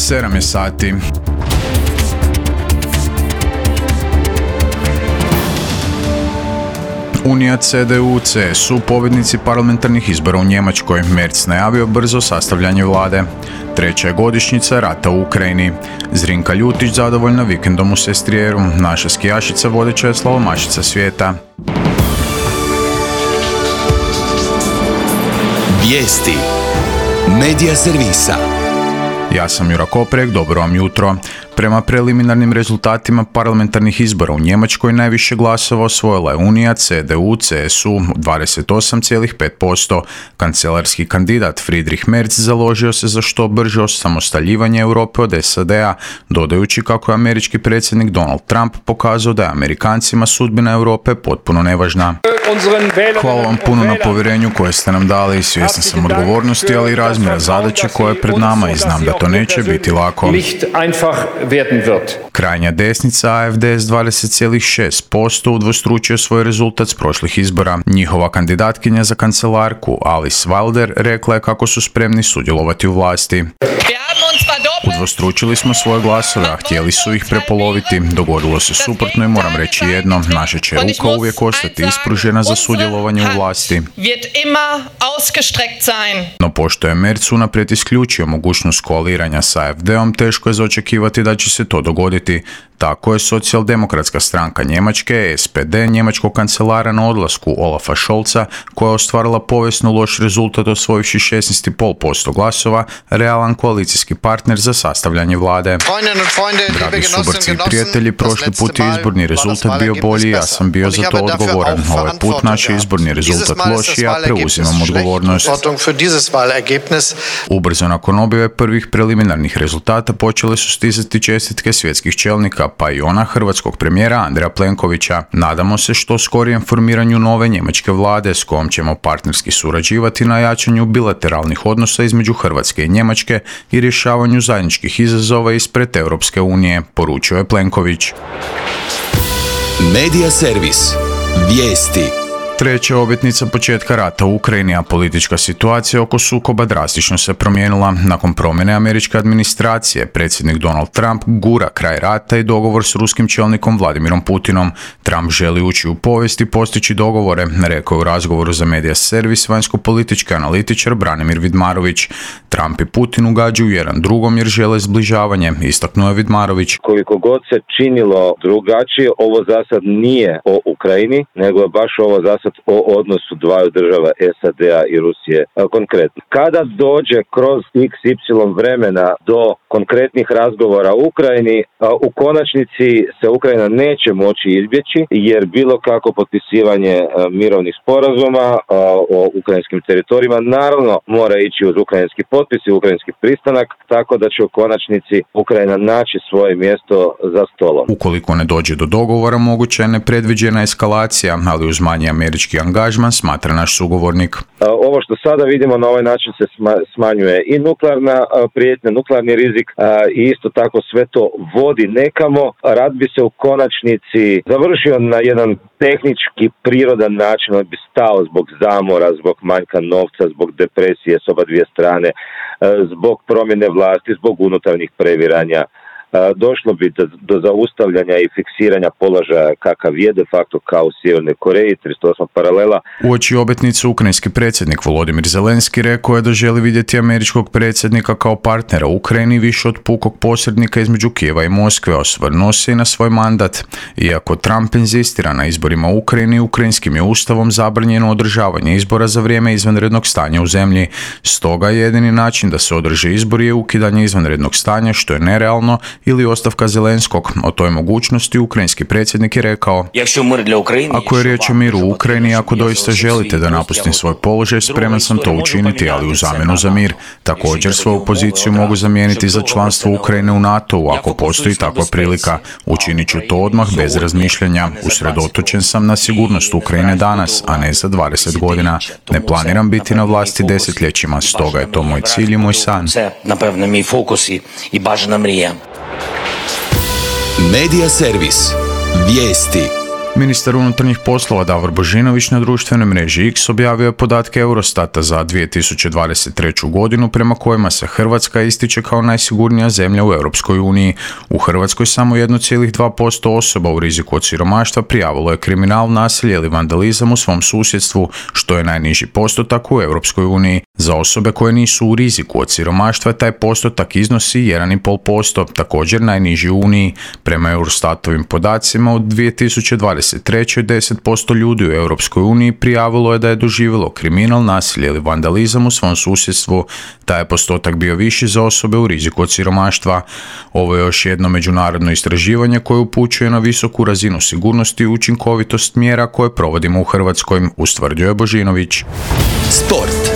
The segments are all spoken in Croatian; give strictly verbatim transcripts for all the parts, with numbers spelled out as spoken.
sedam je sati. Unija C D U C S U pobjednici parlamentarnih izbora u Njemačkoj. Merz najavio brzo sastavljanje vlade. Treća je godišnjica rata u Ukrajini. Zrinka Ljutić zadovoljna vikendom u Sestrijeru. Naša skijašica vodeća je slalomašica svijeta. Vijesti Medija servisa. Ja sam Jura Koprek, dobro vam jutro. Prema preliminarnim rezultatima parlamentarnih izbora u Njemačkoj najviše glasova osvojila je Unija C D U C S U dvadeset osam zarez pet posto. Kancelarski kandidat Friedrich Merz založio se za što brže osamostaljivanje Europe od S A D-a, dodajući kako je američki predsjednik Donald Trump pokazao da je Amerikancima sudbina Europe potpuno nevažna. Hvala vam puno na povjerenju koje ste nam dali i svjestan sam odgovornosti, ali i razmjera zadaće koja je pred nama i znam da to neće biti lako. Krajnja desnica A F D s dvadeset zarez šest posto udvostručio svoj rezultat s prošlih izbora. Njihova kandidatkinja za kancelarku Alice Wilder rekla je kako su spremni sudjelovati u vlasti. Udvostručili smo svoje glasove, a htjeli su ih prepoloviti. Dogodilo se suprotno i moram reći jedno, naša će ruka uvijek ostati ispružena za sudjelovanje u vlasti. No pošto je Merz unaprijed isključio mogućnost koaliranja s A F D-om, teško je za očekivati da će se to dogoditi. Tako je socijaldemokratska stranka Njemačke, S P D, njemačkog kancelara na odlasku Olafa Scholza, koja je ostvarila povijesno loš rezultat osvojivši šesnaest zarez pet posto glasova, realan koalicijski partner za sastavljanje vlade. Dragi suborci i prijatelji, prošli put je izborni rezultat bio bolji, ja sam bio za to odgovoran. Ovaj put naš je izborni rezultat loš i ja preuzimam odgovornost. Ubrzo nakon objave prvih preliminarnih rezultata počele su stizati čestitke svjetskih čelnika, pa i ona hrvatskog premijera Andreja Plenkovića. Nadamo se što skorijem formiranju nove njemačke vlade s kojom ćemo partnerski surađivati na jačanju bilateralnih odnosa između Hrvatske i Njemačke i rješavanju zajedničkih izazova ispred Europske unije, poručio je Plenković. Medija servis. Vijesti. Treća obljetnica početka rata u Ukrajini, a politička situacija oko sukoba drastično se promijenila. Nakon promjene američke administracije, predsjednik Donald Trump gura kraj rata i dogovor s ruskim čelnikom Vladimirom Putinom. Trump želi ući u povijest i postići dogovore, rekao je u razgovoru za Medija servis vanjsko-politički analitičar Branimir Vidmarović. Trump i Putin ugađaju jedan drugom jer žele zbližavanje, istaknuo je Vidmarović. Koliko god se činilo drugačije, ovo zasad nije o Ukrajini, nego je baš ovo zasad o odnosu dvaju država S A D-a i Rusije konkretno. Kada dođe kroz iks ipsilon vremena do konkretnih razgovora u Ukrajini, u konačnici se Ukrajina neće moći izbjeći, jer bilo kako potpisivanje mirovnih sporazuma o ukrajinskim teritorijima naravno mora ići uz ukrajinski potpis i ukrajinski pristanak, tako da će u konačnici Ukrajina naći svoje mjesto za stolom. Ukoliko ne dođe do dogovora, moguća je nepredviđena eskalacija, ali uz manji američki angažman, smatra naš sugovornik. Ovo što sada vidimo na ovaj način se smanjuje i nuklearna prijetnja, nuklearni rizik i isto tako sve to vodi nekamo. Rat bi se u konačnici završio na jedan tehnički prirodan način, on bi stao zbog zamora, zbog manjka novca, zbog depresije s oba dvije strane, zbog promjene vlasti, zbog unutarnjih previranja. Došlo bi do, do zaustavljanja i fiksiranja položaja kakav je de facto kao u Sjevernoj Koreji, trideset osma paralela. Uoči obljetnice ukrajinski predsjednik Volodimir Zelenski rekao je da želi vidjeti američkog predsjednika kao partnera u Ukrajini više od pukog posrednika između Kijeva i Moskve, osvrnuo se i na svoj mandat. Iako Trump inzistira na izborima u Ukrajini, ukrajinskim je ustavom zabranjeno održavanje izbora za vrijeme izvanrednog stanja u zemlji. Stoga jedini način da se održe izbori je ukidanje izvanrednog stanja, što je nerealno, ili ostavka Zelenskog. O toj mogućnosti ukrajinski predsjednik je rekao: ako je riječ o miru u Ukrajini, ako doista želite da napustim svoj položaj, spreman sam to učiniti, ali u zamjenu za mir. Također svoju poziciju mogu zamijeniti za članstvo Ukrajine u NATO-u, ako postoji takva prilika. Učinit ću to odmah bez razmišljanja. Usredotočen sam na sigurnost Ukrajine danas, a ne za dvadeset godina. Ne planiram biti na vlasti desetljećima, stoga je to moj cilj i moj san. Medija servis. Vijesti. Ministar unutarnjih poslova Davor Božinović na društvenoj mreži X objavio je podatke Eurostata za dvije tisuće dvadeset treću godinu prema kojima se Hrvatska ističe kao najsigurnija zemlja u Europskoj uniji. U Hrvatskoj samo jedan zarez dva posto osoba u riziku od siromaštva prijavilo je kriminal, nasilje ili vandalizam u svom susjedstvu, što je najniži postotak u Europskoj uniji. Za osobe koje nisu u riziku od siromaštva taj postotak iznosi jedan zarez pet posto, također najniži u Uniji. Prema Eurostatovim podacima u dvije tisuće dvadeset trećoj deset posto ljudi u Europskoj uniji prijavilo je da je doživjelo kriminal, nasilje ili vandalizam u svom susjedstvu. Taj je postotak bio viši za osobe u riziku od siromaštva. Ovo je još jedno međunarodno istraživanje koje upućuje na visoku razinu sigurnosti i učinkovitost mjera koje provodimo u Hrvatskoj, ustvrdio je Božinović. Sport.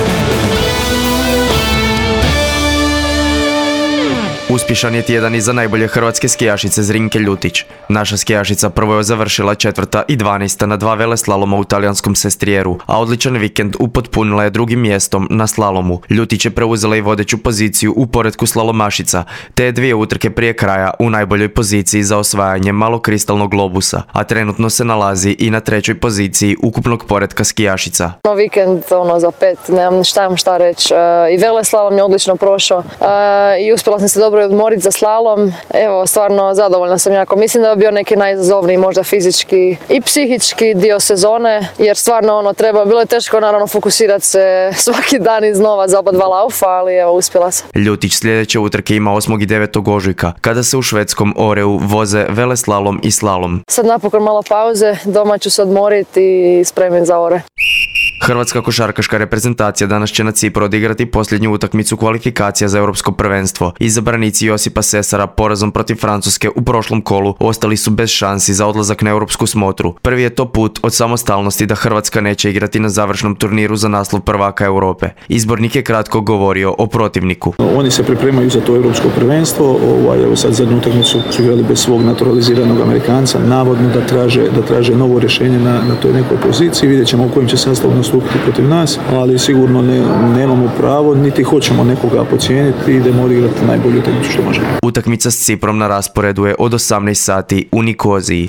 Uspješan je tjedan i za najbolje hrvatske skijašice Zrinke Ljutić. Naša skijašica prvo je završila četvrta i dvanaesta na dva veleslaloma u talijanskom Sestrijeru, a odličan vikend upotpunila je drugim mjestom na slalomu. Ljutić je preuzela i vodeću poziciju u poretku slalomašica, te je dvije utrke prije kraja u najboljoj poziciji za osvajanje malokristalnog globusa, a trenutno se nalazi i na trećoj poziciji ukupnog poretka skijašica. No vikend ono za pet, nemam šta, nemam šta reći. E, I veleslalom je odlično prošao e, i uspjela sam se dobro odmoriti za slalom. Evo, stvarno zadovoljna sam jako. Mislim da je bio neki najizazovniji možda fizički i psihički dio sezone, jer stvarno ono treba, bilo je teško naravno fokusirati se svaki dan iznova za oba dva laufa, ali evo, uspjela sam. Ljutić sljedeće utrke ima osmog i devetog ožujka, kada se u švedskom Oreu voze veleslalom i slalom. Sad napokon malo pauze, doma ću se odmoriti i spremiti za Ore. Hrvatska košarkaška reprezentacija danas će na Cipru odigrati posljednju utakmicu kvalifikacija za europsko prvenstvo. Izabranici Josipa Sesara porazom protiv Francuske u prošlom kolu ostali su bez šansi za odlazak na europsku smotru. Prvi je to put od samostalnosti da Hrvatska neće igrati na završnom turniru za naslov prvaka Europe. Izbornik je kratko govorio o protivniku. Oni se pripremaju za to europsko prvenstvo. Ovaj, evo sad zadnju utakmicu su igrali bez svog naturaliziranog Amerikanca. Navodno da traže, da traže novo rješenje na, na toj nekoj poziciji. Vidjet ćemo u kojim će sastavu nastupiti protiv nas, ali sigurno ne, nemamo pravo, niti hoćemo nekoga pocijeniti, idemo odigrati najbolju utakmicu što možemo. Utakmica s Ciprom na rasporedu je od osamnaest sati u Nikoziji.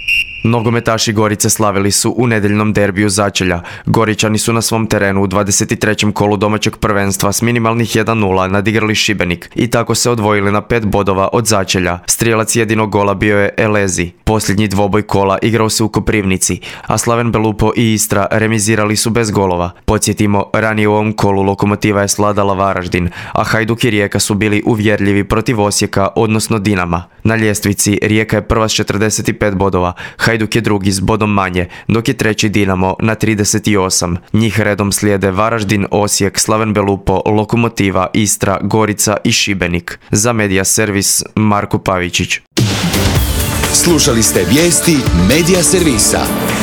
Nogometaši Gorice slavili su u nedjeljnom derbiju Začelja. Goričani su na svom terenu u dvadeset trećem kolu domaćeg prvenstva s minimalnih jedan nula nadigrali Šibenik i tako se odvojili na pet bodova od Začelja. Strijelac jedinog gola bio je Elezi. Posljednji dvoboj kola igrao se u Koprivnici, a Slaven Belupo i Istra remizirali su bez golova. Podsjetimo, ranije u ovom kolu Lokomotiva je sladala Varaždin, a Hajduk i Rijeka su bili uvjerljivi protiv Osijeka, odnosno Dinama. Na ljestvici Rijeka je prva s četrdeset pet bodova, Hajduk je drugi s bodom manje, dok je treći Dinamo na trideset osam. Njih redom slijede Varaždin, Osijek, Slaven Belupo, Lokomotiva, Istra, Gorica i Šibenik. Za Medija Servis, Marko Pavičić. Slušali ste vijesti Medija Servisa.